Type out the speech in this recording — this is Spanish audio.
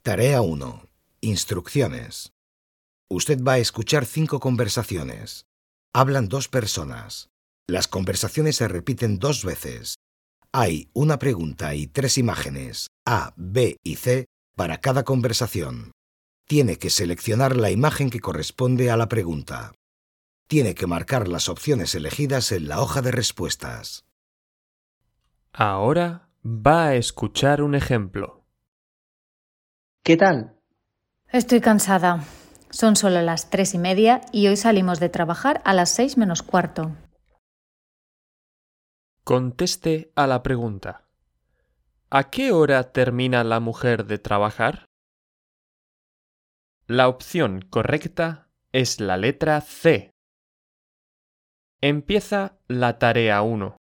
Tarea 1. Instrucciones. Usted va a escuchar 5 conversaciones. Hablan 2 personas. Las conversaciones se repiten 2 veces. Hay una pregunta y 3 imágenes, A, B y C, para cada conversación. Tiene que seleccionar la imagen que corresponde a la pregunta. Tiene que marcar las opciones elegidas en la hoja de respuestas. Ahora va a escuchar un ejemplo. ¿Qué tal? Estoy cansada. Son solo las 3:30 y hoy salimos de trabajar a las 6 menos cuarto. Conteste a la pregunta. ¿A qué hora termina la mujer de trabajar? La opción correcta es la letra C. Empieza la tarea 1.